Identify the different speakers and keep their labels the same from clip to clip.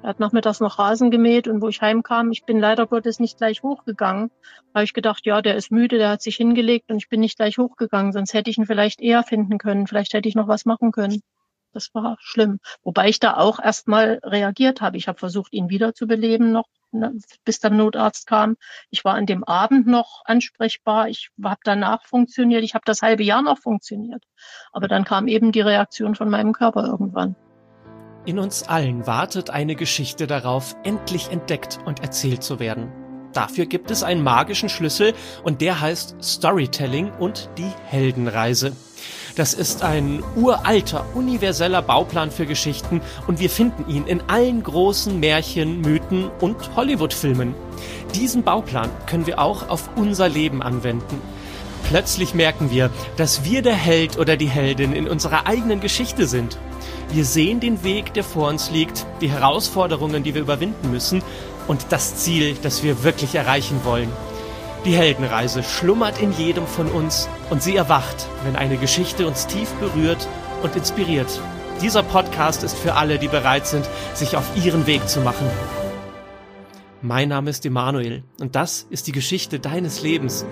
Speaker 1: Er hat nachmittags noch Rasen gemäht und wo ich heimkam, ich bin leider Gottes nicht gleich hochgegangen. Da habe ich gedacht, ja, der ist müde, der hat sich hingelegt und ich bin nicht gleich hochgegangen, sonst hätte ich ihn vielleicht eher finden können, vielleicht hätte ich noch was machen können. Das war schlimm. Wobei ich da auch erstmal reagiert habe. Ich habe versucht, ihn wiederzubeleben noch, bis der Notarzt kam. Ich war an dem Abend noch ansprechbar. Ich habe danach funktioniert. Ich habe das halbe Jahr noch funktioniert. Aber dann kam eben die Reaktion von meinem Körper irgendwann.
Speaker 2: In uns allen wartet eine Geschichte darauf, endlich entdeckt und erzählt zu werden. Dafür gibt es einen magischen Schlüssel und der heißt Storytelling und die Heldenreise. Das ist ein uralter, universeller Bauplan für Geschichten und wir finden ihn in allen großen Märchen, Mythen und Hollywood-Filmen. Diesen Bauplan können wir auch auf unser Leben anwenden. Plötzlich merken wir, dass wir der Held oder die Heldin in unserer eigenen Geschichte sind. Wir sehen den Weg, der vor uns liegt, die Herausforderungen, die wir überwinden müssen und das Ziel, das wir wirklich erreichen wollen. Die Heldenreise schlummert in jedem von uns und sie erwacht, wenn eine Geschichte uns tief berührt und inspiriert. Dieser Podcast ist für alle, die bereit sind, sich auf ihren Weg zu machen. Mein Name ist Emanuel und das ist die Geschichte deines Lebens.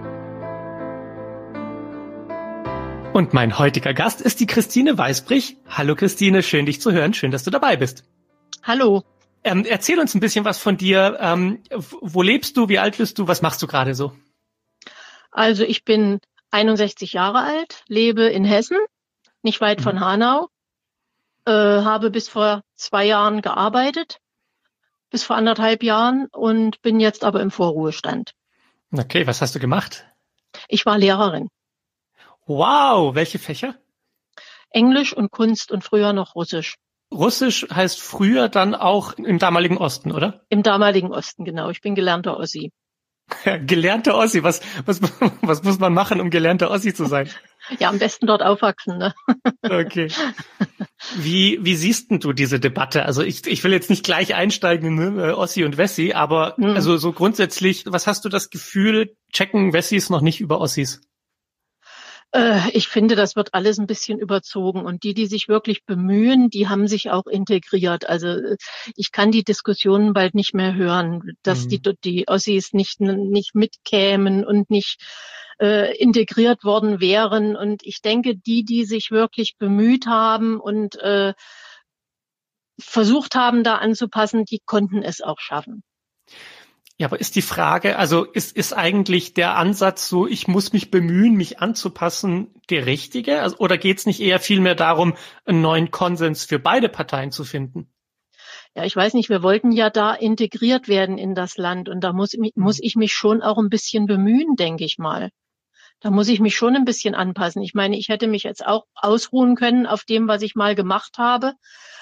Speaker 2: Und mein heutiger Gast ist die Christine Weißbrich. Hallo Christine, schön dich zu hören, schön, dass du dabei bist.
Speaker 1: Hallo.
Speaker 2: Erzähl uns ein bisschen was von dir. Wo lebst du? Wie alt bist du? Was machst du gerade so?
Speaker 1: Also ich bin 61 Jahre alt, lebe in Hessen, nicht weit von Hanau, habe bis vor 2 Jahren gearbeitet, bis vor 1,5 Jahren und bin jetzt aber im Vorruhestand.
Speaker 2: Okay, was hast du gemacht?
Speaker 1: Ich war Lehrerin.
Speaker 2: Wow, welche Fächer?
Speaker 1: Englisch und Kunst und früher noch Russisch.
Speaker 2: Russisch heißt früher dann auch im damaligen Osten, oder?
Speaker 1: Im damaligen Osten, genau. Ich bin gelernter Ossi.
Speaker 2: Gelernter Ossi, was muss man machen, um gelernter Ossi zu sein?
Speaker 1: Ja, am besten dort aufwachsen, ne?
Speaker 2: Okay. Wie siehst denn du diese Debatte? Also ich will jetzt nicht gleich einsteigen in Ossi und Wessi, aber also so grundsätzlich, was hast du das Gefühl, checken Wessis noch nicht über Ossis?
Speaker 1: Ich finde, das wird alles ein bisschen überzogen und die sich wirklich bemühen, die haben sich auch integriert. Also ich kann die Diskussionen bald nicht mehr hören, dass die Ossis nicht mitkämen und nicht integriert worden wären. Und ich denke, die sich wirklich bemüht haben und versucht haben, da anzupassen, die konnten es auch schaffen.
Speaker 2: Ja, aber ist die Frage, also ist eigentlich der Ansatz so, ich muss mich bemühen, mich anzupassen, der richtige? Also, oder geht es nicht eher vielmehr darum, einen neuen Konsens für beide Parteien zu finden?
Speaker 1: Ja, ich weiß nicht, wir wollten ja da integriert werden in das Land und da muss ich mich schon auch ein bisschen bemühen, denke ich mal. Da muss ich mich schon ein bisschen anpassen. Ich meine, ich hätte mich jetzt auch ausruhen können auf dem, was ich mal gemacht habe.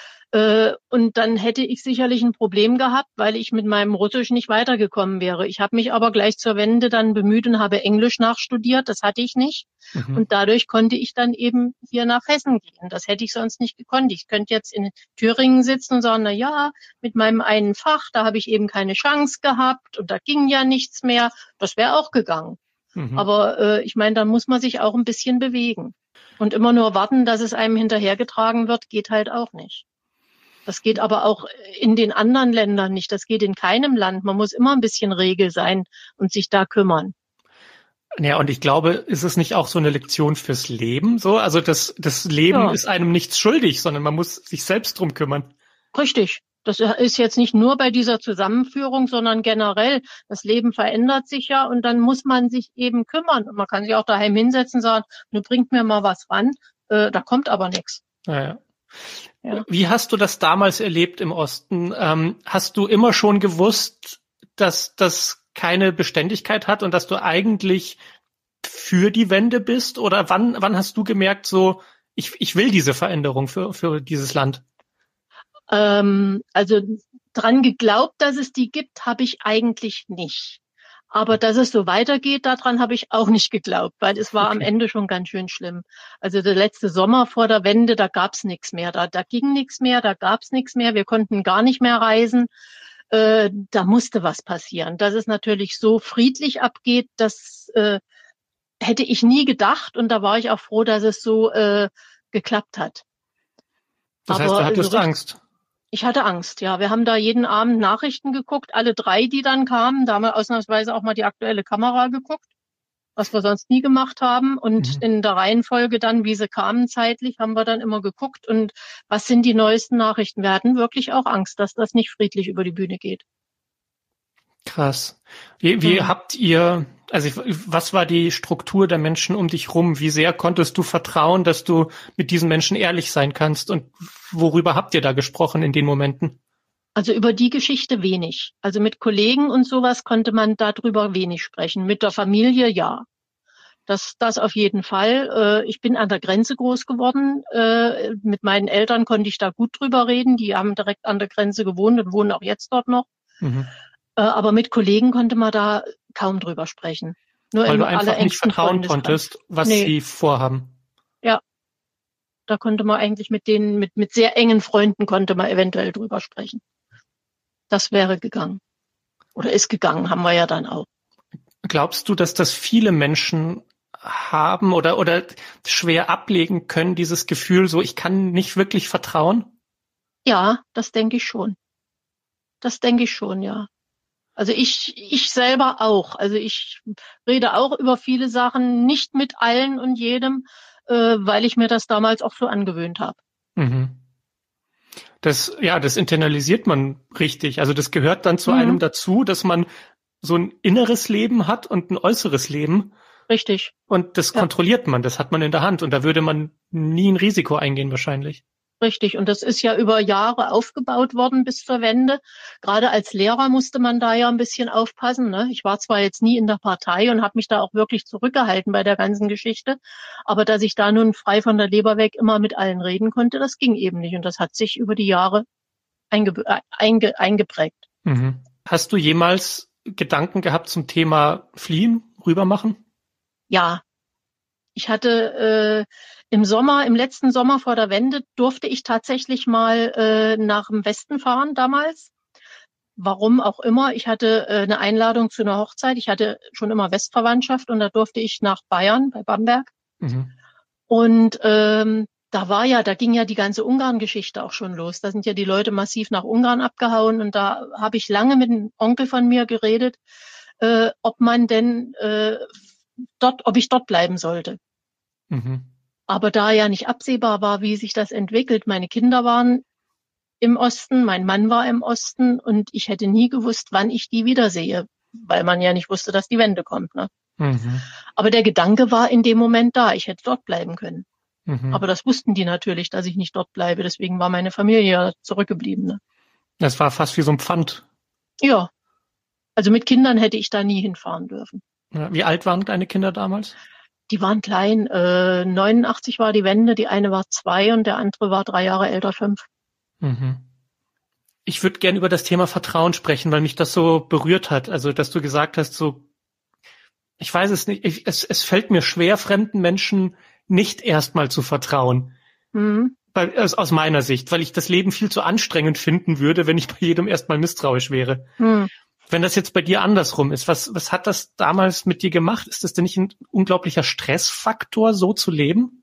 Speaker 1: Und dann hätte ich sicherlich ein Problem gehabt, weil ich mit meinem Russisch nicht weitergekommen wäre. Ich habe mich aber gleich zur Wende dann bemüht und habe Englisch nachstudiert. Das hatte ich nicht. Und dadurch konnte ich dann eben hier nach Hessen gehen. Das hätte ich sonst nicht gekonnt. Ich könnte jetzt in Thüringen sitzen und sagen, na ja, mit meinem einen Fach, da habe ich eben keine Chance gehabt und da ging ja nichts mehr. Das wäre auch gegangen. Aber ich meine, da muss man sich auch ein bisschen bewegen. Und immer nur warten, dass es einem hinterhergetragen wird, geht halt auch nicht. Das geht aber auch in den anderen Ländern nicht. Das geht in keinem Land. Man muss immer ein bisschen rege sein und sich da kümmern.
Speaker 2: Ja, und ich glaube, ist es nicht auch so eine Lektion fürs Leben? So, also das Leben ist einem nichts schuldig, sondern man muss sich selbst drum kümmern.
Speaker 1: Richtig. Das ist jetzt nicht nur bei dieser Zusammenführung, sondern generell. Das Leben verändert sich ja und dann muss man sich eben kümmern. Und man kann sich auch daheim hinsetzen und sagen, du bringt mir mal was ran, da kommt aber nichts.
Speaker 2: Ja. Wie hast du das damals erlebt im Osten? Hast du immer schon gewusst, dass das keine Beständigkeit hat und dass du eigentlich für die Wende bist? Oder wann hast du gemerkt, so ich will diese Veränderung für dieses Land?
Speaker 1: Also dran geglaubt, dass es die gibt, habe ich eigentlich nicht. Aber dass es so weitergeht, daran habe ich auch nicht geglaubt, weil es war am Ende schon ganz schön schlimm. Also der letzte Sommer vor der Wende, da gab's nichts mehr. Da ging nichts mehr, da gab's nichts mehr. Wir konnten gar nicht mehr reisen. Da musste was passieren. Dass es natürlich so friedlich abgeht, das hätte ich nie gedacht. Und da war ich auch froh, dass es so geklappt hat.
Speaker 2: Das heißt, du hattest Angst?
Speaker 1: Ich hatte Angst, ja. Wir haben da jeden Abend Nachrichten geguckt, alle 3, die dann kamen. Da haben wir ausnahmsweise auch mal die aktuelle Kamera geguckt, was wir sonst nie gemacht haben. Und in der Reihenfolge dann, wie sie kamen zeitlich, haben wir dann immer geguckt. Und was sind die neuesten Nachrichten? Wir hatten wirklich auch Angst, dass das nicht friedlich über die Bühne geht.
Speaker 2: Krass. Wie habt ihr, also was war die Struktur der Menschen um dich rum? Wie sehr konntest du vertrauen, dass du mit diesen Menschen ehrlich sein kannst? Und worüber habt ihr da gesprochen in den Momenten?
Speaker 1: Also über die Geschichte wenig. Also mit Kollegen und sowas konnte man darüber wenig sprechen. Mit der Familie ja. Das auf jeden Fall. Ich bin an der Grenze groß geworden. Mit meinen Eltern konnte ich da gut drüber reden. Die haben direkt an der Grenze gewohnt und wohnen auch jetzt dort noch. Aber mit Kollegen konnte man da kaum drüber sprechen. Nur
Speaker 2: weil du einfach nicht vertrauen konntest, was sie vorhaben.
Speaker 1: Ja, da konnte man eigentlich mit denen, mit sehr engen Freunden konnte man eventuell drüber sprechen. Das wäre gegangen. Oder ist gegangen, haben wir ja dann auch.
Speaker 2: Glaubst du, dass das viele Menschen haben oder schwer ablegen können, dieses Gefühl, so ich kann nicht wirklich vertrauen?
Speaker 1: Ja, das denke ich schon. Das denke ich schon, ja. Also ich selber auch. Also ich rede auch über viele Sachen, nicht mit allen und jedem, weil ich mir das damals auch so angewöhnt habe.
Speaker 2: Das internalisiert man richtig. Also das gehört dann zu einem dazu, dass man so ein inneres Leben hat und ein äußeres Leben.
Speaker 1: Richtig.
Speaker 2: Und das kontrolliert man, das hat man in der Hand. Und da würde man nie ein Risiko eingehen wahrscheinlich.
Speaker 1: Richtig. Und das ist ja über Jahre aufgebaut worden bis zur Wende. Gerade als Lehrer musste man da ja ein bisschen aufpassen, ne? Ich war zwar jetzt nie in der Partei und habe mich da auch wirklich zurückgehalten bei der ganzen Geschichte, aber dass ich da nun frei von der Leber weg immer mit allen reden konnte, das ging eben nicht. Und das hat sich über die Jahre eingeprägt.
Speaker 2: Hast du jemals Gedanken gehabt zum Thema Fliehen, rübermachen?
Speaker 1: Ja. Ich hatte im letzten Sommer vor der Wende durfte ich tatsächlich mal nach dem Westen fahren damals. Warum auch immer. Ich hatte eine Einladung zu einer Hochzeit. Ich hatte schon immer Westverwandtschaft und da durfte ich nach Bayern bei Bamberg. Und da ging ja die ganze Ungarn-Geschichte auch schon los. Da sind ja die Leute massiv nach Ungarn abgehauen und da habe ich lange mit einem Onkel von mir geredet, ob man denn ob ich dort bleiben sollte. Aber da ja nicht absehbar war, wie sich das entwickelt, meine Kinder waren im Osten, mein Mann war im Osten und ich hätte nie gewusst, wann ich die wiedersehe, weil man ja nicht wusste, dass die Wende kommt. Ne? Aber der Gedanke war in dem Moment da, ich hätte dort bleiben können. Aber das wussten die natürlich, dass ich nicht dort bleibe, deswegen war meine Familie ja zurückgeblieben. Ne?
Speaker 2: Das war fast wie so ein Pfand.
Speaker 1: Ja, also mit Kindern hätte ich da nie hinfahren dürfen.
Speaker 2: Ja, wie alt waren deine Kinder damals?
Speaker 1: Die waren klein. 89 war die Wende, die eine war 2 und der andere war 3 Jahre älter, 5.
Speaker 2: Ich würde gerne über das Thema Vertrauen sprechen, weil mich das so berührt hat. Also, dass du gesagt hast, so, ich weiß es nicht, es fällt mir schwer, fremden Menschen nicht erstmal zu vertrauen. Aus meiner Sicht, weil ich das Leben viel zu anstrengend finden würde, wenn ich bei jedem erstmal misstrauisch wäre. Wenn das jetzt bei dir andersrum ist, was hat das damals mit dir gemacht? Ist das denn nicht ein unglaublicher Stressfaktor, so zu leben?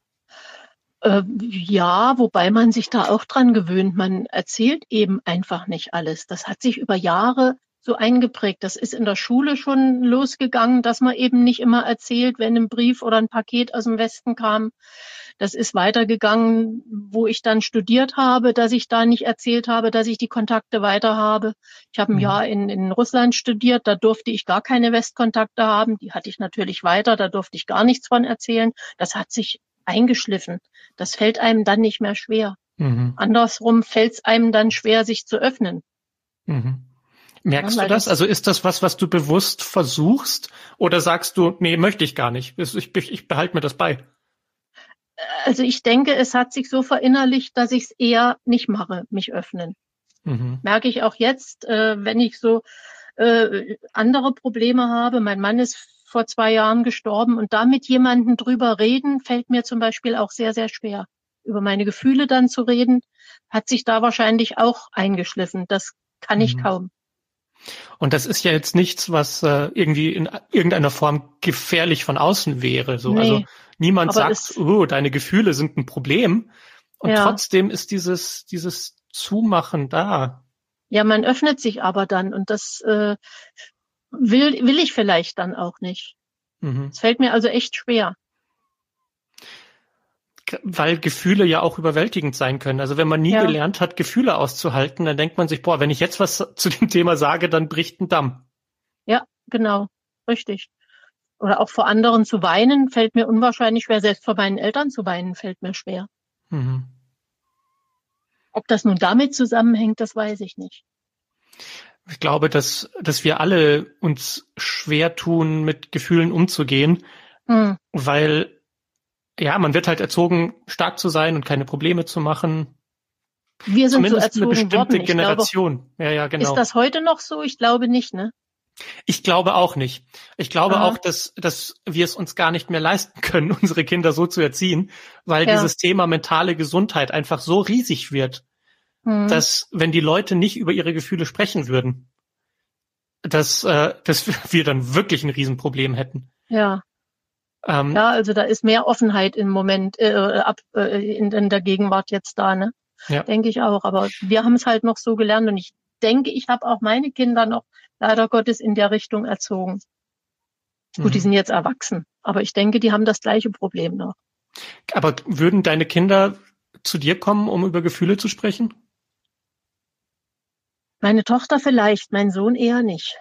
Speaker 1: Ja, wobei man sich da auch dran gewöhnt. Man erzählt eben einfach nicht alles. Das hat sich über Jahre so eingeprägt. Das ist in der Schule schon losgegangen, dass man eben nicht immer erzählt, wenn ein Brief oder ein Paket aus dem Westen kam. Das ist weitergegangen, wo ich dann studiert habe, dass ich da nicht erzählt habe, dass ich die Kontakte weiter habe. Ich habe ein Jahr in Russland studiert, da durfte ich gar keine Westkontakte haben. Die hatte ich natürlich weiter, da durfte ich gar nichts von erzählen. Das hat sich eingeschliffen. Das fällt einem dann nicht mehr schwer. Andersrum fällt es einem dann schwer, sich zu öffnen.
Speaker 2: Merkst du das? Also ist das was du bewusst versuchst? Oder sagst du, nee, möchte ich gar nicht. Ich behalte mir das bei.
Speaker 1: Also ich denke, es hat sich so verinnerlicht, dass ich es eher nicht mache, mich öffnen. Merke ich auch jetzt, wenn ich so andere Probleme habe. Mein Mann ist vor 2 Jahren gestorben und da mit jemandem drüber reden, fällt mir zum Beispiel auch sehr, sehr schwer. Über meine Gefühle dann zu reden, hat sich da wahrscheinlich auch eingeschliffen. Das kann ich kaum.
Speaker 2: Und das ist ja jetzt nichts, was irgendwie in irgendeiner Form gefährlich von außen wäre. So. Nee, also niemand sagt, deine Gefühle sind ein Problem. Und trotzdem ist dieses zumachen da.
Speaker 1: Ja, man öffnet sich aber dann und das will ich vielleicht dann auch nicht. Es fällt mir also echt schwer.
Speaker 2: Weil Gefühle ja auch überwältigend sein können. Also wenn man nie gelernt hat, Gefühle auszuhalten, dann denkt man sich, boah, wenn ich jetzt was zu dem Thema sage, dann bricht ein Damm.
Speaker 1: Ja, genau, richtig. Oder auch vor anderen zu weinen, fällt mir unwahrscheinlich schwer. Selbst vor meinen Eltern zu weinen, fällt mir schwer.
Speaker 2: Mhm.
Speaker 1: Ob das nun damit zusammenhängt, das weiß ich nicht.
Speaker 2: Ich glaube, dass wir alle uns schwer tun, mit Gefühlen umzugehen, weil ja, man wird halt erzogen, stark zu sein und keine Probleme zu machen.
Speaker 1: Wir sind
Speaker 2: Zumindest
Speaker 1: so erzogen
Speaker 2: eine bestimmte
Speaker 1: worden.
Speaker 2: Generation. Ja, genau.
Speaker 1: Ist das heute noch so? Ich glaube nicht, ne?
Speaker 2: Ich glaube auch nicht. Ich glaube auch, dass wir es uns gar nicht mehr leisten können, unsere Kinder so zu erziehen, weil dieses Thema mentale Gesundheit einfach so riesig wird, dass wenn die Leute nicht über ihre Gefühle sprechen würden, dass wir dann wirklich ein Riesenproblem hätten.
Speaker 1: Ja. Ja, also da ist mehr Offenheit im Moment in der Gegenwart jetzt da, ne? Ja. Denke ich auch. Aber wir haben es halt noch so gelernt und ich denke, ich habe auch meine Kinder noch leider Gottes in der Richtung erzogen. Gut, die sind jetzt erwachsen, aber ich denke, die haben das gleiche Problem noch.
Speaker 2: Aber würden deine Kinder zu dir kommen, um über Gefühle zu sprechen?
Speaker 1: Meine Tochter vielleicht, mein Sohn eher nicht.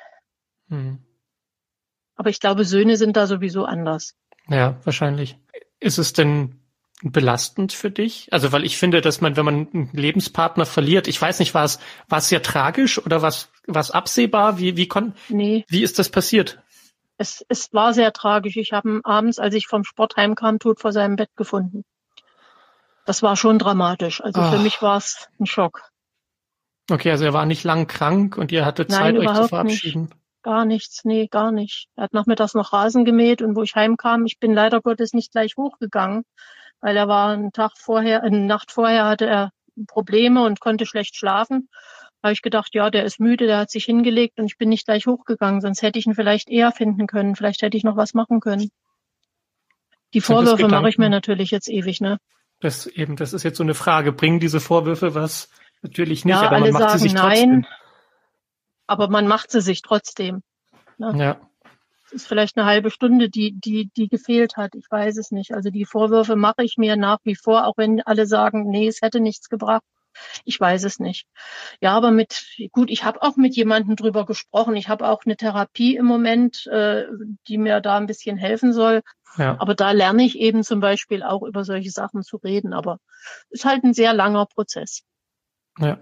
Speaker 1: Aber ich glaube, Söhne sind da sowieso anders.
Speaker 2: Ja, wahrscheinlich. Ist es denn belastend für dich? Also, weil ich finde, dass man, wenn man einen Lebenspartner verliert, ich weiß nicht, war es sehr tragisch oder was absehbar? Wie ist das passiert?
Speaker 1: Es war sehr tragisch. Ich habe ihn abends, als ich vom Sport heimkam, tot vor seinem Bett gefunden. Das war schon dramatisch. Also für mich war es ein Schock.
Speaker 2: Okay, also er war nicht lang krank und ihr hattet Zeit, euch zu verabschieden?
Speaker 1: Nicht. Gar nichts, nee, gar nicht. Er hat nachmittags noch Rasen gemäht und wo ich heimkam, ich bin leider Gottes nicht gleich hochgegangen, weil er war eine Nacht vorher hatte er Probleme und konnte schlecht schlafen. Da habe ich gedacht, ja, der ist müde, der hat sich hingelegt und ich bin nicht gleich hochgegangen, sonst hätte ich ihn vielleicht eher finden können, vielleicht hätte ich noch was machen können. Die Vorwürfe mache ich mir natürlich jetzt ewig, ne?
Speaker 2: Das ist jetzt so eine Frage. Bringen diese Vorwürfe was? Natürlich nicht,
Speaker 1: ja,
Speaker 2: aber man macht sie sich trotzdem. Nein,
Speaker 1: aber man macht sie sich trotzdem. Ne?
Speaker 2: Ja.
Speaker 1: Es ist vielleicht eine halbe Stunde, die gefehlt hat. Ich weiß es nicht. Also die Vorwürfe mache ich mir nach wie vor, auch wenn alle sagen, nee, es hätte nichts gebracht. Ich weiß es nicht. Ja, aber ich habe auch mit jemandem drüber gesprochen. Ich habe auch eine Therapie im Moment, die mir da ein bisschen helfen soll. Ja. Aber da lerne ich eben zum Beispiel auch über solche Sachen zu reden. Aber es ist halt ein sehr langer Prozess.
Speaker 2: Ja.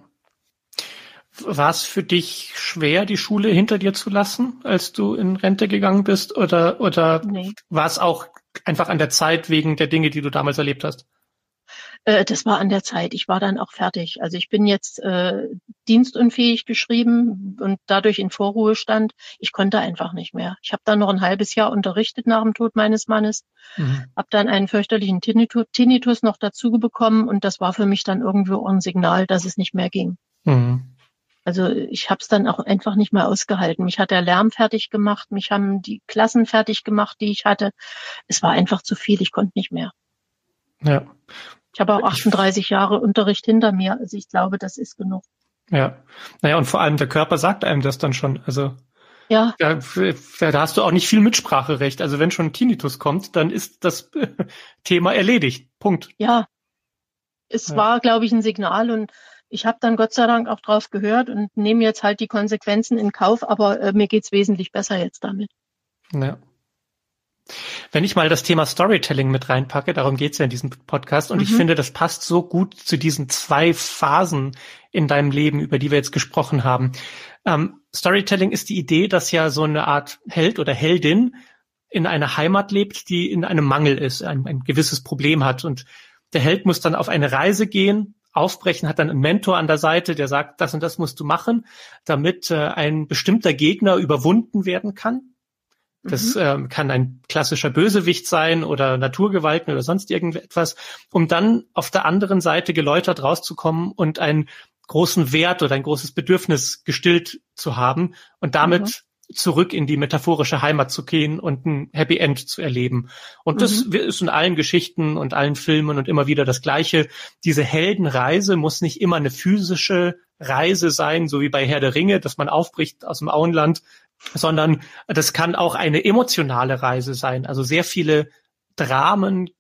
Speaker 2: War es für dich schwer, die Schule hinter dir zu lassen, als du in Rente gegangen bist? Oder nee. War es auch einfach an der Zeit wegen der Dinge, die du damals erlebt hast?
Speaker 1: Das war an der Zeit. Ich war dann auch fertig. Also ich bin jetzt dienstunfähig geschrieben und dadurch in Vorruhestand. Ich konnte einfach nicht mehr. Ich habe dann noch ein halbes Jahr unterrichtet nach dem Tod meines Mannes. Habe dann einen fürchterlichen Tinnitus noch dazu bekommen und das war für mich dann irgendwo ein Signal, dass es nicht mehr ging. Also ich habe es dann auch einfach nicht mehr ausgehalten. Mich hat der Lärm fertig gemacht, mich haben die Klassen fertig gemacht, die ich hatte. Es war einfach zu viel, ich konnte nicht mehr.
Speaker 2: Ja.
Speaker 1: Ich habe auch 38 Jahre Unterricht hinter mir, also ich glaube, das ist genug.
Speaker 2: Ja, naja, und vor allem der Körper sagt einem das dann schon. Also ja, da hast du auch nicht viel Mitspracherecht. Also wenn schon ein Tinnitus kommt, dann ist das Thema erledigt. Punkt.
Speaker 1: Ja, es war, glaube ich, ein Signal und ich habe dann Gott sei Dank auch drauf gehört und nehme jetzt halt die Konsequenzen in Kauf, aber mir geht's wesentlich besser jetzt damit.
Speaker 2: Ja. Wenn ich mal das Thema Storytelling mit reinpacke, darum geht's ja in diesem Podcast und ich finde, das passt so gut zu diesen 2 Phasen in deinem Leben, über die wir jetzt gesprochen haben. Storytelling ist die Idee, dass ja so eine Art Held oder Heldin in einer Heimat lebt, die in einem Mangel ist, ein gewisses Problem hat und der Held muss dann auf eine Reise gehen, aufbrechen, hat dann einen Mentor an der Seite, der sagt, das und das musst du machen, damit ein bestimmter Gegner überwunden werden kann. Das kann ein klassischer Bösewicht sein oder Naturgewalten oder sonst irgendetwas, um dann auf der anderen Seite geläutert rauszukommen und einen großen Wert oder ein großes Bedürfnis gestillt zu haben und damit zurück in die metaphorische Heimat zu gehen und ein Happy End zu erleben. Und das ist in allen Geschichten und allen Filmen und immer wieder das Gleiche. Diese Heldenreise muss nicht immer eine physische Reise sein, so wie bei Herr der Ringe, dass man aufbricht aus dem Auenland, sondern das kann auch eine emotionale Reise sein. Also sehr viele Dramen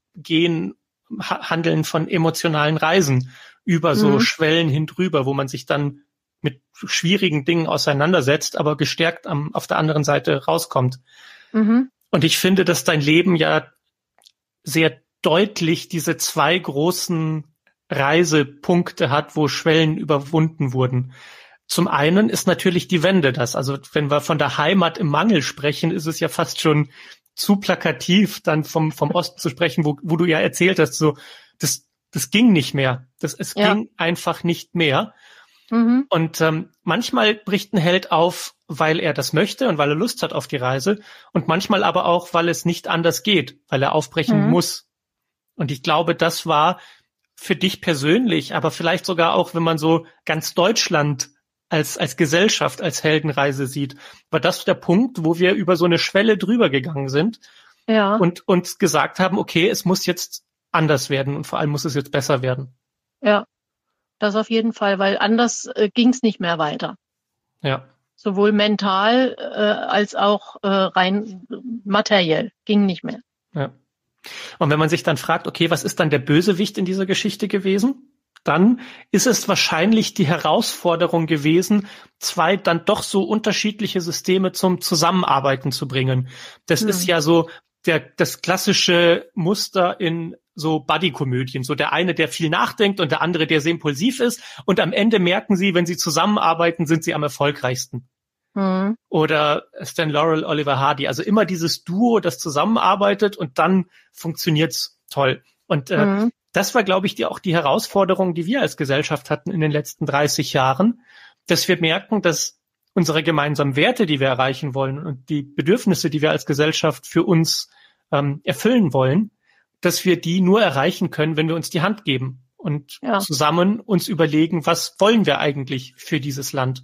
Speaker 2: handeln von emotionalen Reisen über so Schwellen hin drüber, wo man sich dann mit schwierigen Dingen auseinandersetzt, aber gestärkt auf der anderen Seite rauskommt. Und ich finde, dass dein Leben ja sehr deutlich diese zwei großen Reisepunkte hat, wo Schwellen überwunden wurden. Zum einen ist natürlich die Wende das. Also wenn wir von der Heimat im Mangel sprechen, ist es ja fast schon zu plakativ, dann vom Osten zu sprechen, wo du ja erzählt hast, so, das ging nicht mehr. Es ging einfach nicht mehr. Und manchmal bricht ein Held auf, weil er das möchte und weil er Lust hat auf die Reise. Und manchmal aber auch, weil es nicht anders geht, weil er aufbrechen muss. Und ich glaube, das war für dich persönlich, aber vielleicht sogar auch, wenn man so ganz Deutschland als Gesellschaft, als Heldenreise sieht, war das der Punkt, wo wir über so eine Schwelle drüber gegangen sind und uns gesagt haben, okay, es muss jetzt anders werden und vor allem muss es jetzt besser werden.
Speaker 1: Ja, das auf jeden Fall, weil anders ging es nicht mehr weiter.
Speaker 2: Ja.
Speaker 1: Sowohl mental als auch rein materiell ging nicht mehr.
Speaker 2: Ja. Und wenn man sich dann fragt, okay, was ist dann der Bösewicht in dieser Geschichte gewesen? Dann ist es wahrscheinlich die Herausforderung gewesen, zwei dann doch so unterschiedliche Systeme zum Zusammenarbeiten zu bringen. Das ist ja so das klassische Muster in so Buddy-Komödien. So der eine, der viel nachdenkt und der andere, der sehr impulsiv ist. Und am Ende merken sie, wenn sie zusammenarbeiten, sind sie am erfolgreichsten. Oder Stan Laurel, Oliver Hardy. Also immer dieses Duo, das zusammenarbeitet und dann funktioniert's toll. Und das war, glaube ich, auch die Herausforderung, die wir als Gesellschaft hatten in den letzten 30 Jahren, dass wir merken, dass unsere gemeinsamen Werte, die wir erreichen wollen und die Bedürfnisse, die wir als Gesellschaft für uns erfüllen wollen, dass wir die nur erreichen können, wenn wir uns die Hand geben und zusammen uns überlegen, was wollen wir eigentlich für dieses Land.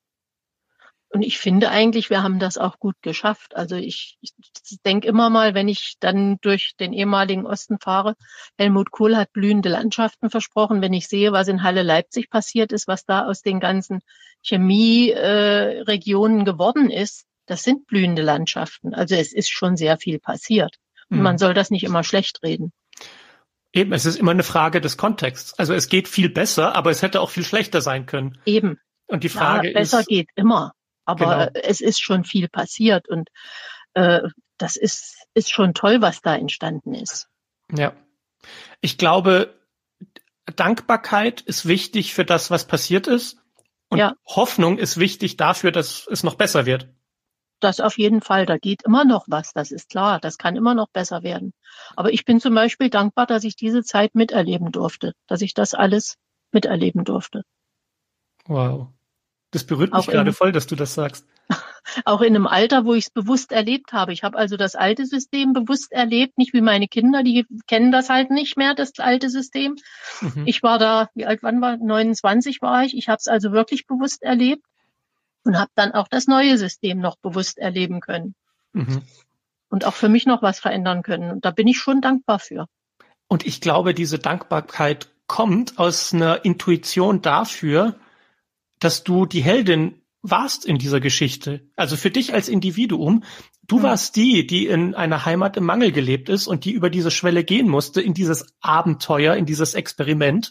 Speaker 1: Und ich finde eigentlich, wir haben das auch gut geschafft. Also ich denke immer mal, wenn ich dann durch den ehemaligen Osten fahre, Helmut Kohl hat blühende Landschaften versprochen. Wenn ich sehe, was in Halle Leipzig passiert ist, was da aus den ganzen Chemieregionen geworden ist, das sind blühende Landschaften. Also es ist schon sehr viel passiert. Und man soll das nicht immer schlecht reden.
Speaker 2: Eben, es ist immer eine Frage des Kontexts. Also es geht viel besser, aber es hätte auch viel schlechter sein können.
Speaker 1: Eben.
Speaker 2: Und die Frage
Speaker 1: besser
Speaker 2: ist...
Speaker 1: geht immer. Aber es ist schon viel passiert und das ist schon toll, was da entstanden ist.
Speaker 2: Ja. Ich glaube, Dankbarkeit ist wichtig für das, was passiert ist. Und Hoffnung ist wichtig dafür, dass es noch besser wird.
Speaker 1: Das auf jeden Fall. Da geht immer noch was. Das ist klar. Das kann immer noch besser werden. Aber ich bin zum Beispiel dankbar, dass ich diese Zeit miterleben durfte. Dass ich das alles miterleben durfte.
Speaker 2: Wow. Das berührt mich gerade voll, dass du das sagst.
Speaker 1: Auch in einem Alter, wo ich es bewusst erlebt habe. Ich habe also das alte System bewusst erlebt, nicht wie meine Kinder, die kennen das halt nicht mehr, das alte System. Ich war da, wie alt wann war? 29 war ich. Ich habe es also wirklich bewusst erlebt und habe dann auch das neue System noch bewusst erleben können. Und auch für mich noch was verändern können. Und da bin ich schon dankbar für.
Speaker 2: Und ich glaube, diese Dankbarkeit kommt aus einer Intuition dafür, dass du die Heldin warst in dieser Geschichte. Also für dich als Individuum, du warst die in einer Heimat im Mangel gelebt ist und die über diese Schwelle gehen musste in dieses Abenteuer, in dieses Experiment.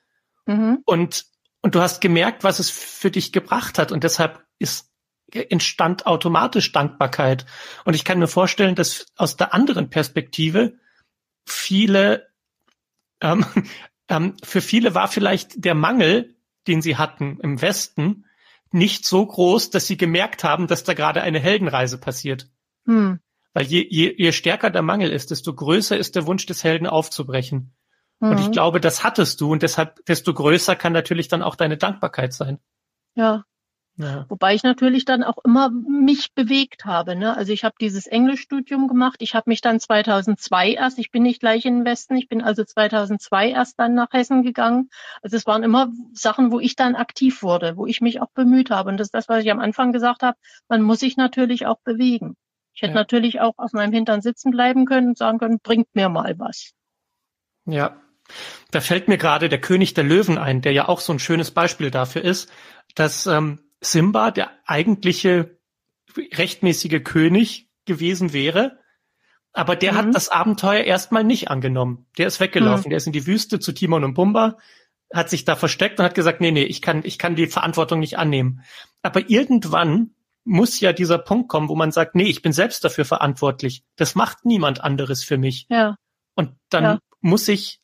Speaker 2: Und du hast gemerkt, was es für dich gebracht hat und deshalb entstand automatisch Dankbarkeit. Und ich kann mir vorstellen, dass aus der anderen Perspektive für viele war vielleicht der Mangel, den sie hatten im Westen, nicht so groß, dass sie gemerkt haben, dass da gerade eine Heldenreise passiert. Weil je stärker der Mangel ist, desto größer ist der Wunsch des Helden aufzubrechen. Und ich glaube, das hattest du und deshalb, desto größer kann natürlich dann auch deine Dankbarkeit sein.
Speaker 1: Ja,
Speaker 2: Ja.
Speaker 1: Wobei ich natürlich dann auch immer mich bewegt habe, ne? Also ich habe dieses Englischstudium gemacht. Ich habe mich dann 2002 erst, ich bin nicht gleich in den Westen, ich bin also 2002 erst dann nach Hessen gegangen. Also es waren immer Sachen, wo ich dann aktiv wurde, wo ich mich auch bemüht habe. Und das ist das, was ich am Anfang gesagt habe. Man muss sich natürlich auch bewegen. Ich hätte natürlich auch auf meinem Hintern sitzen bleiben können und sagen können, bringt mir mal was.
Speaker 2: Ja. Da fällt mir gerade der König der Löwen ein, der ja auch so ein schönes Beispiel dafür ist, dass Simba der eigentliche rechtmäßige König gewesen wäre, aber der hat das Abenteuer erstmal nicht angenommen. Der ist weggelaufen, der ist in die Wüste zu Timon und Pumba, hat sich da versteckt und hat gesagt, nee, ich kann die Verantwortung nicht annehmen. Aber irgendwann muss ja dieser Punkt kommen, wo man sagt, nee, ich bin selbst dafür verantwortlich. Das macht niemand anderes für mich.
Speaker 1: Ja.
Speaker 2: Und dann muss ich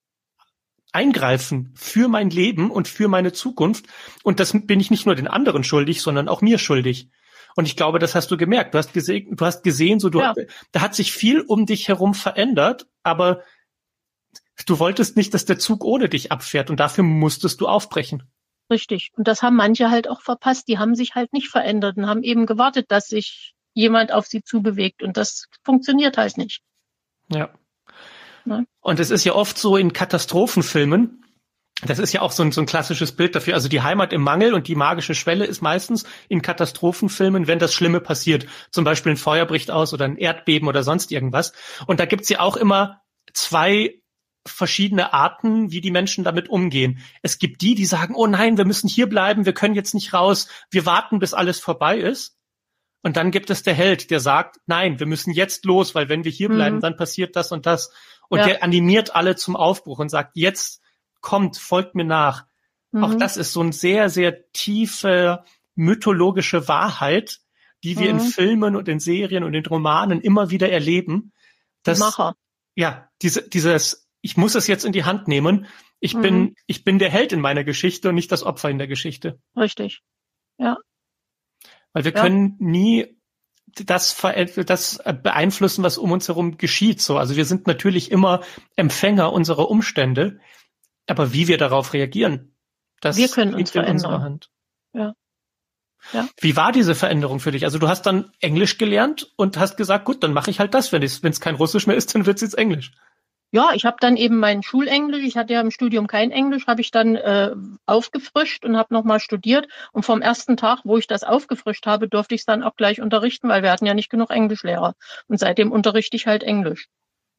Speaker 2: eingreifen für mein Leben und für meine Zukunft. Und das bin ich nicht nur den anderen schuldig, sondern auch mir schuldig. Und ich glaube, das hast du gemerkt. Du hast gesehen, da hat sich viel um dich herum verändert, aber du wolltest nicht, dass der Zug ohne dich abfährt und dafür musstest du aufbrechen.
Speaker 1: Richtig. Und das haben manche halt auch verpasst. Die haben sich halt nicht verändert und haben eben gewartet, dass sich jemand auf sie zubewegt. Und das funktioniert halt nicht.
Speaker 2: Ja. Und es ist ja oft so in Katastrophenfilmen, das ist ja auch so ein klassisches Bild dafür, also die Heimat im Mangel und die magische Schwelle ist meistens in Katastrophenfilmen, wenn das Schlimme passiert, zum Beispiel ein Feuer bricht aus oder ein Erdbeben oder sonst irgendwas. Und da gibt's ja auch immer zwei verschiedene Arten, wie die Menschen damit umgehen. Es gibt die sagen, oh nein, wir müssen hier bleiben, wir können jetzt nicht raus, wir warten, bis alles vorbei ist. Und dann gibt es der Held, der sagt, nein, wir müssen jetzt los, weil wenn wir hier bleiben, dann passiert das und das. Und der animiert alle zum Aufbruch und sagt, jetzt kommt, folgt mir nach. Auch das ist so eine sehr, sehr tiefe mythologische Wahrheit, die wir in Filmen und in Serien und in Romanen immer wieder erleben. Dass,
Speaker 1: Macher.
Speaker 2: Ja, dieses, ich muss es jetzt in die Hand nehmen. Ich bin der Held in meiner Geschichte und nicht das Opfer in der Geschichte.
Speaker 1: Richtig. Ja.
Speaker 2: Weil wir können nie das beeinflussen, was um uns herum geschieht. So, also wir sind natürlich immer Empfänger unserer Umstände, aber wie wir darauf reagieren, das
Speaker 1: wir können uns
Speaker 2: liegt in
Speaker 1: verändern.
Speaker 2: unserer Hand.
Speaker 1: Ja. Ja.
Speaker 2: Wie war diese Veränderung für dich? Also du hast dann Englisch gelernt und hast gesagt, gut, dann mache ich halt das. Wenn es kein Russisch mehr ist, dann wird's jetzt Englisch.
Speaker 1: Ja, ich habe dann eben mein Schulenglisch, ich hatte ja im Studium kein Englisch, habe ich dann aufgefrischt und habe nochmal studiert. Und vom ersten Tag, wo ich das aufgefrischt habe, durfte ich es dann auch gleich unterrichten, weil wir hatten ja nicht genug Englischlehrer. Und seitdem unterrichte ich halt Englisch.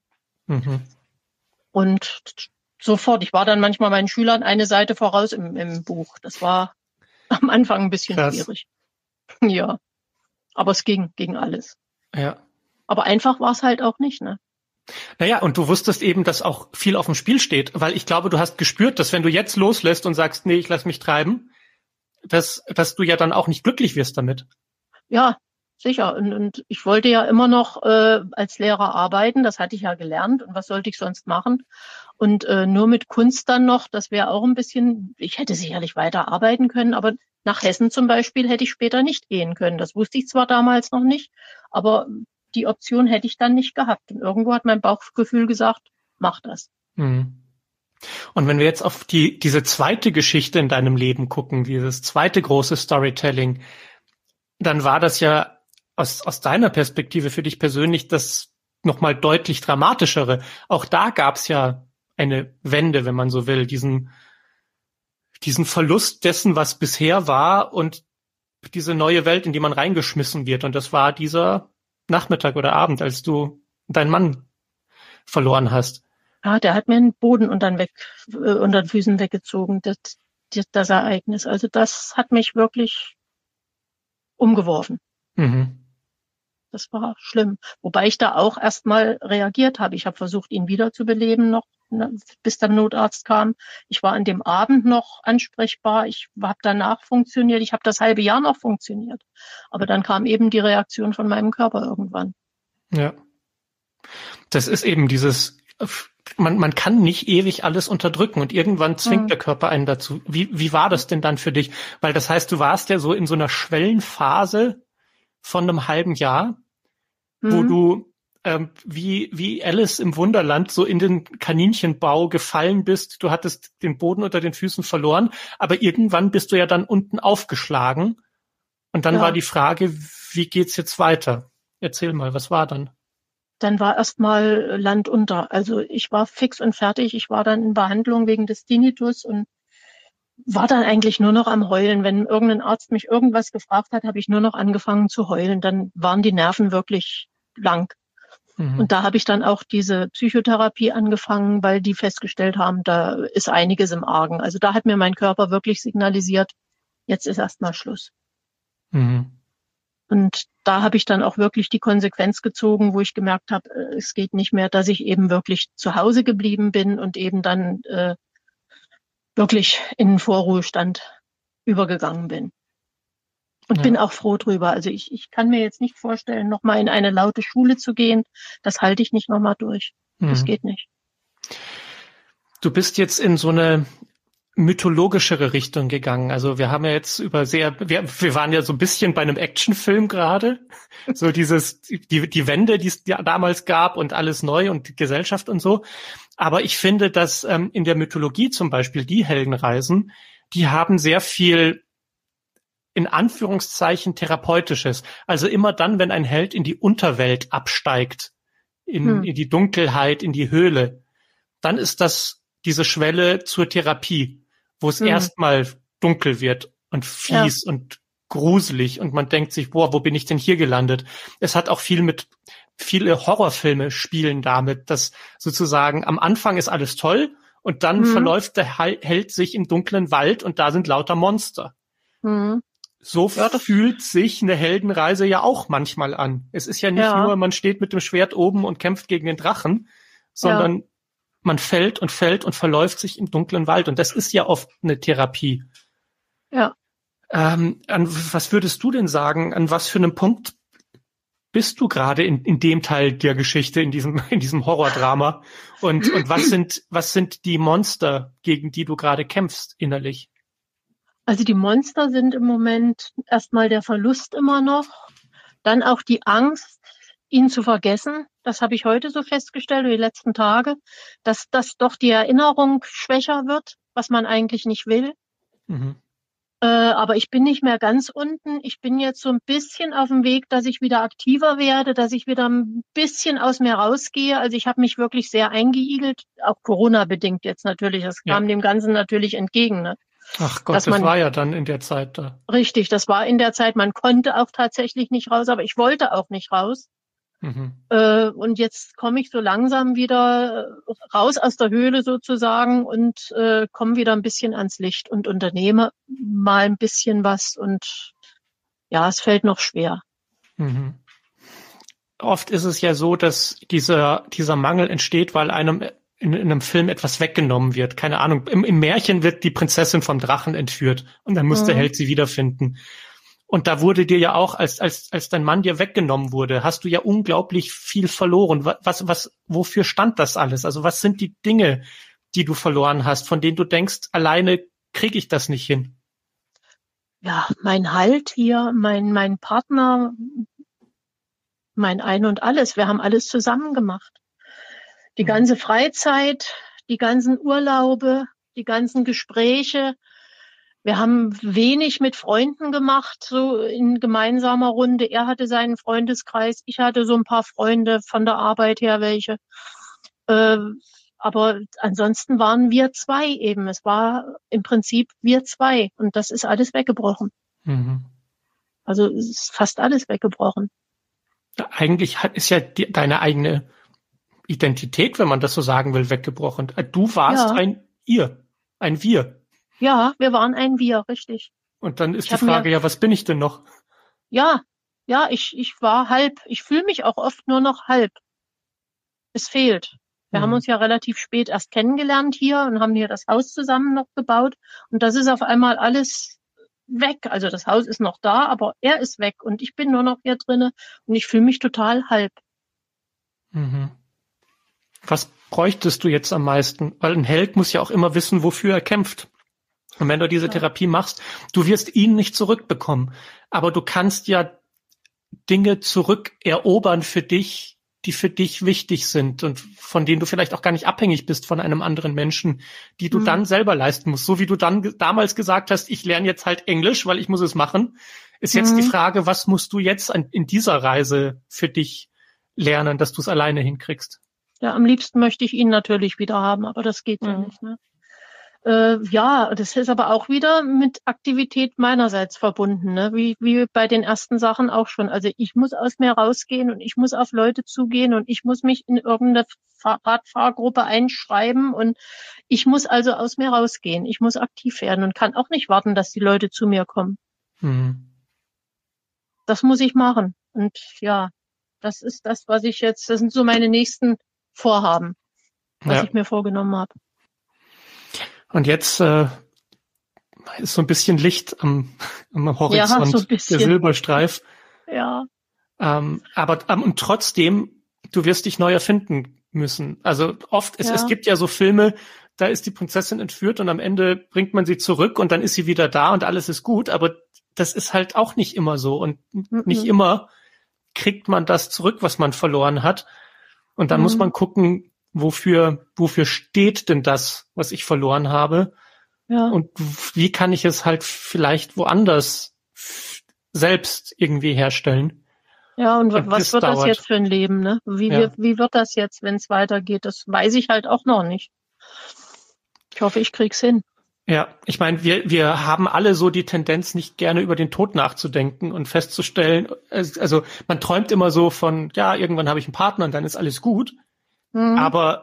Speaker 1: Und sofort, ich war dann manchmal meinen Schülern eine Seite voraus im Buch. Das war am Anfang ein bisschen schwierig. Ja, aber es ging alles.
Speaker 2: Ja.
Speaker 1: Aber einfach war es halt auch nicht, ne?
Speaker 2: Naja, und du wusstest eben, dass auch viel auf dem Spiel steht, weil ich glaube, du hast gespürt, dass wenn du jetzt loslässt und sagst, nee, ich lass mich treiben, dass du ja dann auch nicht glücklich wirst damit.
Speaker 1: Ja, sicher. Und ich wollte ja immer noch als Lehrer arbeiten, das hatte ich ja gelernt. Und was sollte ich sonst machen? Und nur mit Kunst dann noch, das wäre auch ein bisschen, ich hätte sicherlich weiter arbeiten können, aber nach Hessen zum Beispiel hätte ich später nicht gehen können. Das wusste ich zwar damals noch nicht, aber die Option hätte ich dann nicht gehabt. Und irgendwo hat mein Bauchgefühl gesagt, mach das.
Speaker 2: Und wenn wir jetzt auf diese zweite Geschichte in deinem Leben gucken, dieses zweite große Storytelling, dann war das ja aus deiner Perspektive für dich persönlich das nochmal deutlich dramatischere. Auch da gab's ja eine Wende, wenn man so will, diesen Verlust dessen, was bisher war und diese neue Welt, in die man reingeschmissen wird. Und das war dieser Nachmittag oder Abend, als du deinen Mann verloren hast.
Speaker 1: Ja, der hat mir den Boden unter den Füßen weggezogen, das Ereignis. Also das hat mich wirklich umgeworfen. Das war schlimm. Wobei ich da auch erstmal reagiert habe. Ich habe versucht, ihn wiederzubeleben noch, bis der Notarzt kam. Ich war an dem Abend noch ansprechbar. Ich habe danach funktioniert. Ich habe das halbe Jahr noch funktioniert. Aber dann kam eben die Reaktion von meinem Körper irgendwann.
Speaker 2: Ja. Das ist eben dieses, man kann nicht ewig alles unterdrücken und irgendwann zwingt der Körper einen dazu. Wie war das denn dann für dich? Weil das heißt, du warst ja so in so einer Schwellenphase von einem halben Jahr, wo du wie Alice im Wunderland so in den Kaninchenbau gefallen bist. Du hattest den Boden unter den Füßen verloren, aber irgendwann bist du ja dann unten aufgeschlagen. Und dann war die Frage, wie geht's jetzt weiter? Erzähl mal, was war dann?
Speaker 1: Dann war erstmal Land unter. Also ich war fix und fertig. Ich war dann in Behandlung wegen des Tinnitus und war dann eigentlich nur noch am Heulen. Wenn irgendein Arzt mich irgendwas gefragt hat, habe ich nur noch angefangen zu heulen. Dann waren die Nerven wirklich blank. Und da habe ich dann auch diese Psychotherapie angefangen, weil die festgestellt haben, da ist einiges im Argen. Also da hat mir mein Körper wirklich signalisiert, jetzt ist erstmal Schluss. Und da habe ich dann auch wirklich die Konsequenz gezogen, wo ich gemerkt habe, es geht nicht mehr, dass ich eben wirklich zu Hause geblieben bin und eben dann wirklich in den Vorruhestand übergegangen bin. Und bin auch froh drüber. Also ich kann mir jetzt nicht vorstellen, nochmal in eine laute Schule zu gehen. Das halte ich nicht nochmal durch. Das geht nicht.
Speaker 2: Du bist jetzt in so eine mythologischere Richtung gegangen. Also wir haben ja jetzt wir waren ja so ein bisschen bei einem Actionfilm gerade. So die Wende, die es ja damals gab und alles neu und die Gesellschaft und so. Aber ich finde, dass in der Mythologie zum Beispiel die Heldenreisen, die haben sehr viel in Anführungszeichen Therapeutisches. Also immer dann, wenn ein Held in die Unterwelt absteigt, in die Dunkelheit, in die Höhle, dann ist das diese Schwelle zur Therapie, wo es erstmal dunkel wird und fies und gruselig und man denkt sich, boah, wo bin ich denn hier gelandet? Es hat auch viele Horrorfilme spielen damit, dass sozusagen am Anfang ist alles toll und dann verläuft der Held sich im dunklen Wald und da sind lauter Monster. So fühlt sich eine Heldenreise ja auch manchmal an. Es ist ja nicht nur, man steht mit dem Schwert oben und kämpft gegen den Drachen, sondern man fällt und verläuft sich im dunklen Wald. Und das ist ja oft eine Therapie.
Speaker 1: Ja.
Speaker 2: Was würdest du denn sagen, an was für einem Punkt bist du gerade in dem Teil der Geschichte, in diesem Horrordrama? Und was sind die Monster, gegen die du gerade kämpfst innerlich?
Speaker 1: Also die Monster sind im Moment erstmal der Verlust immer noch, dann auch die Angst, ihn zu vergessen. Das habe ich heute so festgestellt, die letzten Tage, dass doch die Erinnerung schwächer wird, was man eigentlich nicht will. Aber ich bin nicht mehr ganz unten. Ich bin jetzt so ein bisschen auf dem Weg, dass ich wieder aktiver werde, dass ich wieder ein bisschen aus mir rausgehe. Also ich habe mich wirklich sehr eingeigelt, auch Corona-bedingt jetzt natürlich. Das kam dem Ganzen natürlich entgegen, ne?
Speaker 2: Ach Gott, das war ja dann in der Zeit da.
Speaker 1: Richtig, das war in der Zeit. Man konnte auch tatsächlich nicht raus, aber ich wollte auch nicht raus. Und jetzt komme ich so langsam wieder raus aus der Höhle sozusagen und komme wieder ein bisschen ans Licht und unternehme mal ein bisschen was. Und ja, es fällt noch schwer.
Speaker 2: Oft ist es ja so, dass dieser Mangel entsteht, weil einem in einem Film etwas weggenommen wird. Keine Ahnung. Im Märchen wird die Prinzessin vom Drachen entführt und dann muss der Held sie wiederfinden. Und da wurde dir ja auch, als dein Mann dir weggenommen wurde, hast du ja unglaublich viel verloren. Wofür stand das alles? Also was sind die Dinge, die du verloren hast, von denen du denkst, alleine kriege ich das nicht hin?
Speaker 1: Ja, mein Halt hier, mein Partner, mein Ein und Alles. Wir haben alles zusammen gemacht. Die ganze Freizeit, die ganzen Urlaube, die ganzen Gespräche. Wir haben wenig mit Freunden gemacht, so in gemeinsamer Runde. Er hatte seinen Freundeskreis, ich hatte so ein paar Freunde von der Arbeit her welche. Aber ansonsten waren wir zwei eben. Es war im Prinzip wir zwei und das ist alles weggebrochen. Also es ist fast alles weggebrochen.
Speaker 2: Eigentlich ist ja deine eigene Identität, wenn man das so sagen will, weggebrochen. Du warst ein Ihr, ein Wir.
Speaker 1: Ja, wir waren ein Wir, richtig.
Speaker 2: Und dann ist die Frage, was bin ich denn noch?
Speaker 1: Ja, ich war halb. Ich fühle mich auch oft nur noch halb. Es fehlt. Wir haben uns ja relativ spät erst kennengelernt hier und haben hier das Haus zusammen noch gebaut. Und das ist auf einmal alles weg. Also das Haus ist noch da, aber er ist weg und ich bin nur noch hier drinne und ich fühle mich total halb.
Speaker 2: Was bräuchtest du jetzt am meisten? Weil ein Held muss ja auch immer wissen, wofür er kämpft. Und wenn du diese Therapie machst, du wirst ihn nicht zurückbekommen. Aber du kannst ja Dinge zurückerobern für dich, die für dich wichtig sind und von denen du vielleicht auch gar nicht abhängig bist von einem anderen Menschen, die du dann selber leisten musst. So wie du dann damals gesagt hast, ich lerne jetzt halt Englisch, weil ich muss es machen, ist jetzt die Frage, was musst du jetzt in dieser Reise für dich lernen, dass du es alleine hinkriegst?
Speaker 1: Ja, am liebsten möchte ich ihn natürlich wieder haben, aber das geht ja nicht, ne? Ja, das ist aber auch wieder mit Aktivität meinerseits verbunden, ne? Wie bei den ersten Sachen auch schon. Also ich muss aus mir rausgehen und ich muss auf Leute zugehen und ich muss mich in irgendeine Radfahrgruppe einschreiben und ich muss also aus mir rausgehen. Ich muss aktiv werden und kann auch nicht warten, dass die Leute zu mir kommen. Das muss ich machen. Und ja, das ist das, das sind so meine nächsten Vorhaben, was ich mir vorgenommen habe.
Speaker 2: Und jetzt ist so ein bisschen Licht am Horizont,
Speaker 1: so ein bisschen.
Speaker 2: der Silberstreif.
Speaker 1: Ja.
Speaker 2: Und trotzdem, du wirst dich neu erfinden müssen. Also oft, es gibt ja so Filme, da ist die Prinzessin entführt und am Ende bringt man sie zurück und dann ist sie wieder da und alles ist gut. Aber das ist halt auch nicht immer so und nicht immer kriegt man das zurück, was man verloren hat. Und dann muss man gucken, wofür steht denn das, was ich verloren habe? Ja. Und wie kann ich es halt vielleicht woanders selbst irgendwie herstellen?
Speaker 1: Ja, und was wird das jetzt für ein Leben, ne? Wie wird das jetzt, wenn es weitergeht? Das weiß ich halt auch noch nicht. Ich hoffe, ich krieg's hin.
Speaker 2: Ja, ich meine, wir haben alle so die Tendenz, nicht gerne über den Tod nachzudenken und festzustellen, also man träumt immer so von, ja, irgendwann habe ich einen Partner und dann ist alles gut. Aber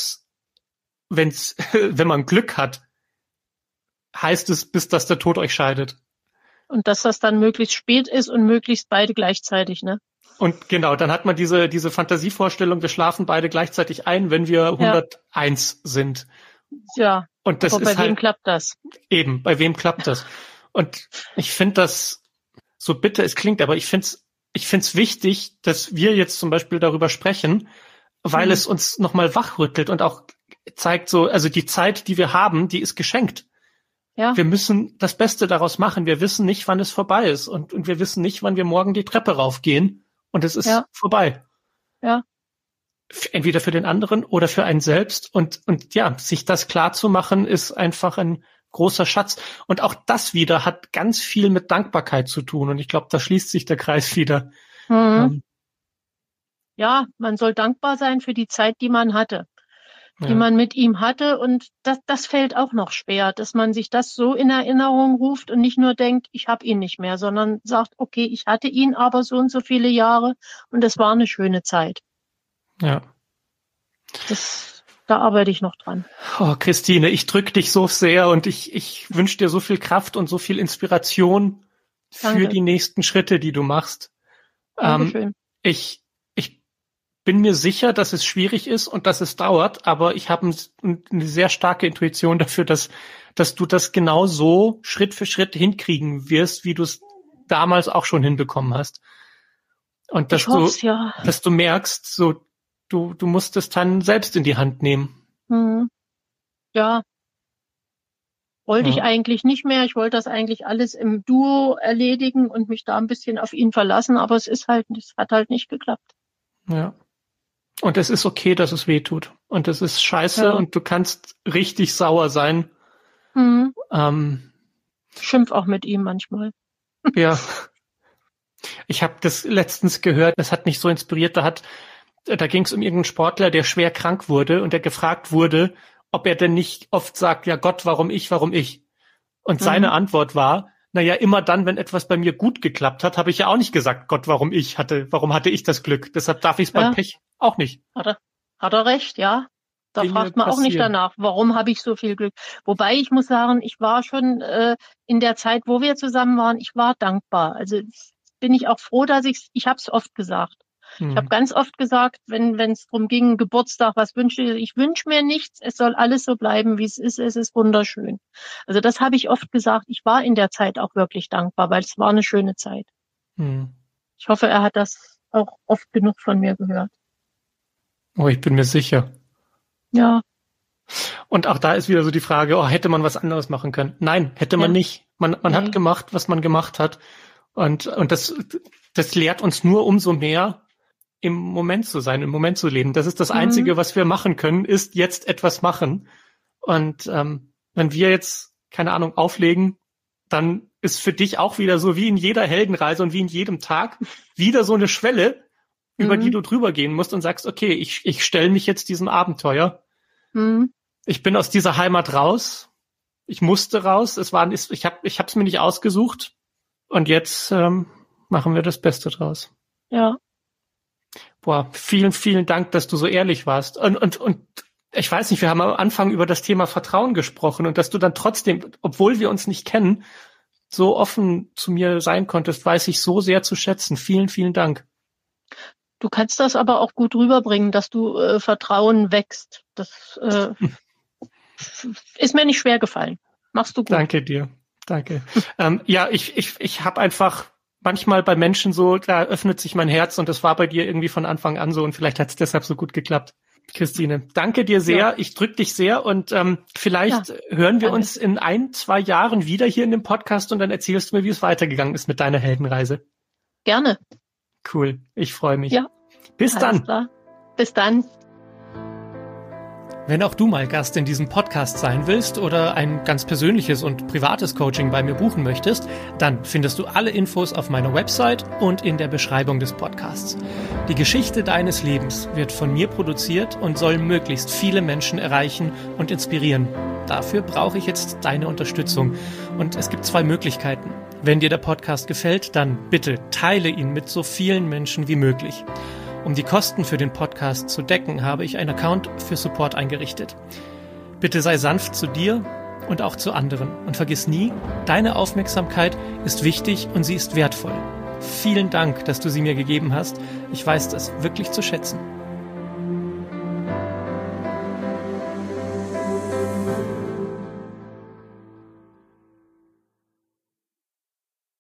Speaker 2: wenn man Glück hat, heißt es, bis dass der Tod euch scheidet. Und dass das dann möglichst spät ist und möglichst beide gleichzeitig, ne? Und genau, dann hat man diese Fantasievorstellung, wir schlafen beide gleichzeitig ein, wenn wir 101 sind.
Speaker 1: Ja,
Speaker 2: und das
Speaker 1: aber bei wem klappt das?
Speaker 2: Eben, bei wem klappt das? Und ich finde das, so bitter es klingt, aber ich find's wichtig, dass wir jetzt zum Beispiel darüber sprechen, weil es uns nochmal wachrüttelt und auch zeigt so, also die Zeit, die wir haben, die ist geschenkt. Ja. Wir müssen das Beste daraus machen. Wir wissen nicht, wann es vorbei ist und wir wissen nicht, wann wir morgen die Treppe raufgehen und es ist vorbei. Ja. Entweder für den anderen oder für einen selbst und ja, sich das klar zu machen, ist einfach ein großer Schatz. Und auch das wieder hat ganz viel mit Dankbarkeit zu tun und ich glaube, da schließt sich der Kreis wieder.
Speaker 1: Ja, man soll dankbar sein für die Zeit, die man hatte, die man mit ihm hatte. Und das fällt auch noch schwer, dass man sich das so in Erinnerung ruft und nicht nur denkt, ich habe ihn nicht mehr, sondern sagt, okay, ich hatte ihn aber so und so viele Jahre und es war eine schöne Zeit. Ja. Da arbeite ich noch dran.
Speaker 2: Oh, Christine, ich drücke dich so sehr und ich wünsche dir so viel Kraft und so viel Inspiration für die nächsten Schritte, die du machst.
Speaker 1: Dankeschön.
Speaker 2: Ich bin mir sicher, dass es schwierig ist und dass es dauert, aber ich habe eine sehr starke Intuition dafür, dass du das genau so Schritt für Schritt hinkriegen wirst, wie du es damals auch schon hinbekommen hast. Und dass du merkst, so du musst es dann selbst in die Hand nehmen.
Speaker 1: Ja. Wollte ich eigentlich nicht mehr. Ich wollte das eigentlich alles im Duo erledigen und mich da ein bisschen auf ihn verlassen, aber es hat halt nicht geklappt.
Speaker 2: Ja. Und es ist okay, dass es weh tut. Und es ist scheiße und du kannst richtig sauer sein.
Speaker 1: Schimpf auch mit ihm manchmal.
Speaker 2: Ja. Ich habe das letztens gehört, das hat mich so inspiriert, da ging es um irgendeinen Sportler, der schwer krank wurde und der gefragt wurde, ob er denn nicht oft sagt, ja Gott, warum ich? Und seine Antwort war, naja, immer dann, wenn etwas bei mir gut geklappt hat, habe ich ja auch nicht gesagt, Gott, warum hatte ich das Glück? Deshalb darf ich es beim Pech auch nicht.
Speaker 1: Hat er recht, ja. Da fragt man auch nicht danach, warum habe ich so viel Glück. Wobei ich muss sagen, ich war schon in der Zeit, wo wir zusammen waren, ich war dankbar. Also bin ich auch froh, dass ich habe es oft gesagt. Ich habe ganz oft gesagt, wenn es darum ging, Geburtstag, was wünsche ich wünsche mir nichts, es soll alles so bleiben, wie es ist wunderschön. Also das habe ich oft gesagt. Ich war in der Zeit auch wirklich dankbar, weil es war eine schöne Zeit. Ich hoffe, er hat das auch oft genug von mir gehört.
Speaker 2: Oh, ich bin mir sicher.
Speaker 1: Ja.
Speaker 2: Und auch da ist wieder so die Frage, hätte man was anderes machen können? Nein, hätte man nicht. Man hat gemacht, was man gemacht hat. Und das lehrt uns nur umso mehr, im Moment zu sein, im Moment zu leben. Das ist das Einzige, was wir machen können, ist jetzt etwas machen. Und wenn wir jetzt, keine Ahnung, auflegen, dann ist für dich auch wieder so wie in jeder Heldenreise und wie in jedem Tag wieder so eine Schwelle, über die du drüber gehen musst und sagst, okay, ich stelle mich jetzt diesem Abenteuer. Ich bin aus dieser Heimat raus. Ich musste raus. Ich hab's mir nicht ausgesucht. Und jetzt machen wir das Beste draus.
Speaker 1: Ja.
Speaker 2: Boah, vielen, vielen Dank, dass du so ehrlich warst. Und ich weiß nicht, wir haben am Anfang über das Thema Vertrauen gesprochen und dass du dann trotzdem, obwohl wir uns nicht kennen, so offen zu mir sein konntest, weiß ich so sehr zu schätzen. Vielen, vielen Dank.
Speaker 1: Du kannst das aber auch gut rüberbringen, dass du Vertrauen wächst. Das ist mir nicht schwer gefallen. Machst du gut.
Speaker 2: Danke dir. Danke. Ja, ich habe einfach manchmal bei Menschen so, da öffnet sich mein Herz und das war bei dir irgendwie von Anfang an so und vielleicht hat es deshalb so gut geklappt. Christine, danke dir sehr. Ja. Ich drück dich sehr und vielleicht hören wir uns in 1-2 Jahren wieder hier in dem Podcast und dann erzählst du mir, wie es weitergegangen ist mit deiner Heldenreise.
Speaker 1: Gerne.
Speaker 2: Cool, ich freue mich.
Speaker 1: Ja.
Speaker 2: Bis dann.
Speaker 1: Klar. Bis dann.
Speaker 2: Wenn auch du mal Gast in diesem Podcast sein willst oder ein ganz persönliches und privates Coaching bei mir buchen möchtest, dann findest du alle Infos auf meiner Website und in der Beschreibung des Podcasts. Die Geschichte deines Lebens wird von mir produziert und soll möglichst viele Menschen erreichen und inspirieren. Dafür brauche ich jetzt deine Unterstützung. Und es gibt 2 Möglichkeiten. Wenn dir der Podcast gefällt, dann bitte teile ihn mit so vielen Menschen wie möglich. Um die Kosten für den Podcast zu decken, habe ich einen Account für Support eingerichtet. Bitte sei sanft zu dir und auch zu anderen. Und vergiss nie, deine Aufmerksamkeit ist wichtig und sie ist wertvoll. Vielen Dank, dass du sie mir gegeben hast. Ich weiß das wirklich zu schätzen.